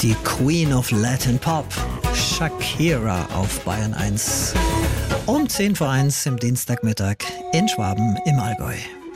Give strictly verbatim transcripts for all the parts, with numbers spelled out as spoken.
Die Queen of Latin Pop, Shakira auf Bayern eins. Um zehn vor eins im Dienstagmittag in Schwaben im Allgäu.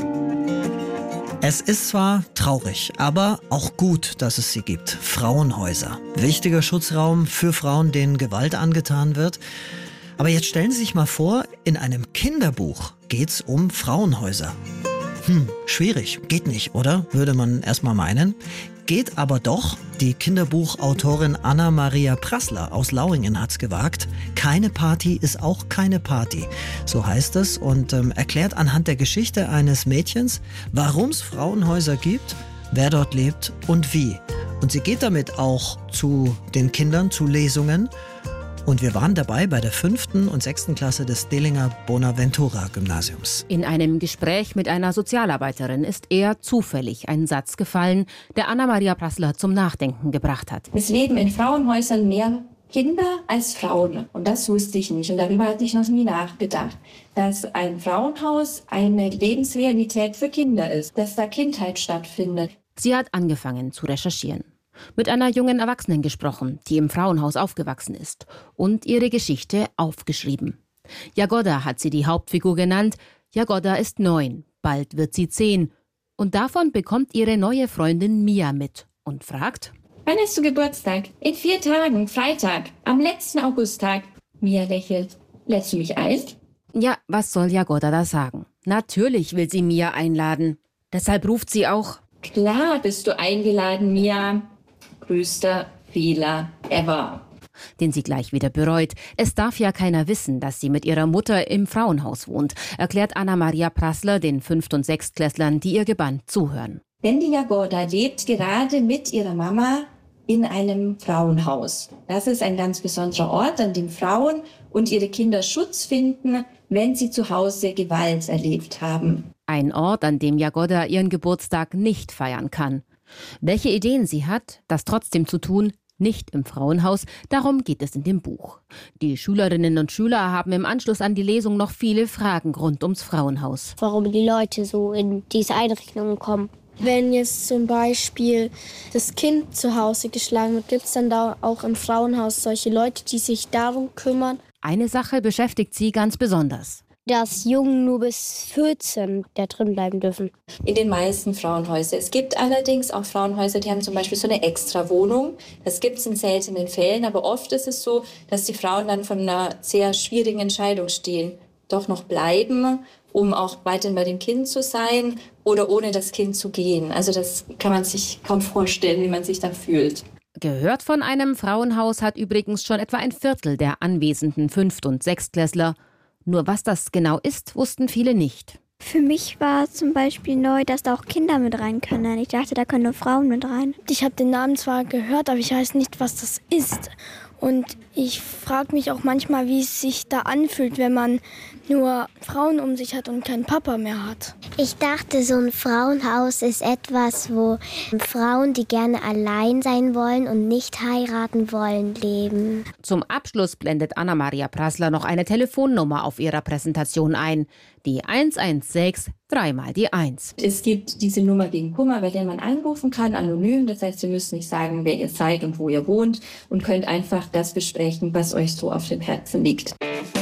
Es ist zwar traurig, aber auch gut, dass es sie gibt. Frauenhäuser. Wichtiger Schutzraum für Frauen, denen Gewalt angetan wird. Aber jetzt stellen Sie sich mal vor, in einem Kinderbuch geht's um Frauenhäuser. Hm, schwierig. Geht nicht, oder? Würde man erstmal meinen. Geht aber doch. Die Kinderbuchautorin Anna-Maria Prassler aus Lauingen hat's gewagt. Keine Party ist auch keine Party. So heißt es und ähm, erklärt anhand der Geschichte eines Mädchens, warum es Frauenhäuser gibt, wer dort lebt und wie. Und sie geht damit auch zu den Kindern, zu Lesungen. Und wir waren dabei bei der fünften und sechsten Klasse des Dillinger Bonaventura-Gymnasiums. In einem Gespräch mit einer Sozialarbeiterin ist eher zufällig ein Satz gefallen, der Anna-Maria Prassler zum Nachdenken gebracht hat. Es leben in Frauenhäusern mehr Kinder als Frauen. Und das wusste ich nicht. Und darüber hatte ich noch nie nachgedacht. Dass ein Frauenhaus eine Lebensrealität für Kinder ist. Dass da Kindheit stattfindet. Sie hat angefangen zu recherchieren. Mit einer jungen Erwachsenen gesprochen, die im Frauenhaus aufgewachsen ist und ihre Geschichte aufgeschrieben. Jagoda hat sie die Hauptfigur genannt. Jagoda ist neun, bald wird sie zehn. Und davon bekommt ihre neue Freundin Mia mit und fragt: Wann hast du Geburtstag? In vier Tagen, Freitag, am letzten Augusttag. Mia lächelt. Lädst du mich ein? Ja, was soll Jagoda da sagen? Natürlich will sie Mia einladen. Deshalb ruft sie auch: Klar bist du eingeladen, Mia. Größter Fehler ever. Den sie gleich wieder bereut. Es darf ja keiner wissen, dass sie mit ihrer Mutter im Frauenhaus wohnt, erklärt Anna-Maria Prassler den Fünft- und Sechstklässlern, die ihr gebannt zuhören. Denn die Jagoda lebt gerade mit ihrer Mama in einem Frauenhaus. Das ist ein ganz besonderer Ort, an dem Frauen und ihre Kinder Schutz finden, wenn sie zu Hause Gewalt erlebt haben. Ein Ort, an dem Jagoda ihren Geburtstag nicht feiern kann. Welche Ideen sie hat, das trotzdem zu tun, nicht im Frauenhaus, darum geht es in dem Buch. Die Schülerinnen und Schüler haben im Anschluss an die Lesung noch viele Fragen rund ums Frauenhaus. Warum die Leute so in diese Einrichtungen kommen. Wenn jetzt zum Beispiel das Kind zu Hause geschlagen wird, gibt es dann da auch im Frauenhaus solche Leute, die sich darum kümmern? Eine Sache beschäftigt sie ganz besonders. Dass Jungen nur bis vierzehn da drin bleiben dürfen. In den meisten Frauenhäusern. Es gibt allerdings auch Frauenhäuser, die haben zum Beispiel so eine Extrawohnung. Das gibt es in seltenen Fällen, aber oft ist es so, dass die Frauen dann vor einer sehr schwierigen Entscheidung stehen. Doch noch bleiben, um auch weiterhin bei dem Kind zu sein oder ohne das Kind zu gehen. Also das kann man sich kaum vorstellen, wie man sich dann fühlt. Gehört von einem Frauenhaus hat übrigens schon etwa ein Viertel der anwesenden Fünft- und Sechstklässler. Nur was das genau ist, wussten viele nicht. Für mich war zum Beispiel neu, dass da auch Kinder mit rein können. Ich dachte, da können nur Frauen mit rein. Ich habe den Namen zwar gehört, aber ich weiß nicht, was das ist. Und ich frage mich auch manchmal, wie es sich da anfühlt, wenn man nur Frauen um sich hat und keinen Papa mehr hat. Ich dachte, so ein Frauenhaus ist etwas, wo Frauen, die gerne allein sein wollen und nicht heiraten wollen, leben. Zum Abschluss blendet Anna-Maria Prassler noch eine Telefonnummer auf ihrer Präsentation ein. Die eins eins sechs, dreimal die eins. Es gibt diese Nummer gegen Kummer, bei der man anrufen kann, anonym. Das heißt, ihr müsst nicht sagen, wer ihr seid und wo ihr wohnt und könnt einfach das besprechen, was euch so auf dem Herzen liegt.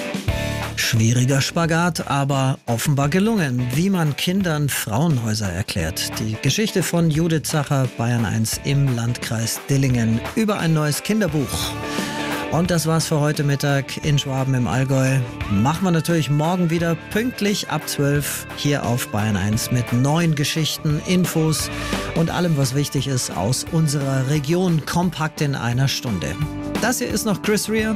Schwieriger Spagat, aber offenbar gelungen, wie man Kindern Frauenhäuser erklärt. Die Geschichte von Judith Zacher, Bayern eins im Landkreis Dillingen über ein neues Kinderbuch. Und das war's für heute Mittag in Schwaben im Allgäu. Machen wir natürlich morgen wieder pünktlich ab zwölf hier auf Bayern eins mit neuen Geschichten, Infos und allem, was wichtig ist aus unserer Region, kompakt in einer Stunde. Das hier ist noch Chris Rea.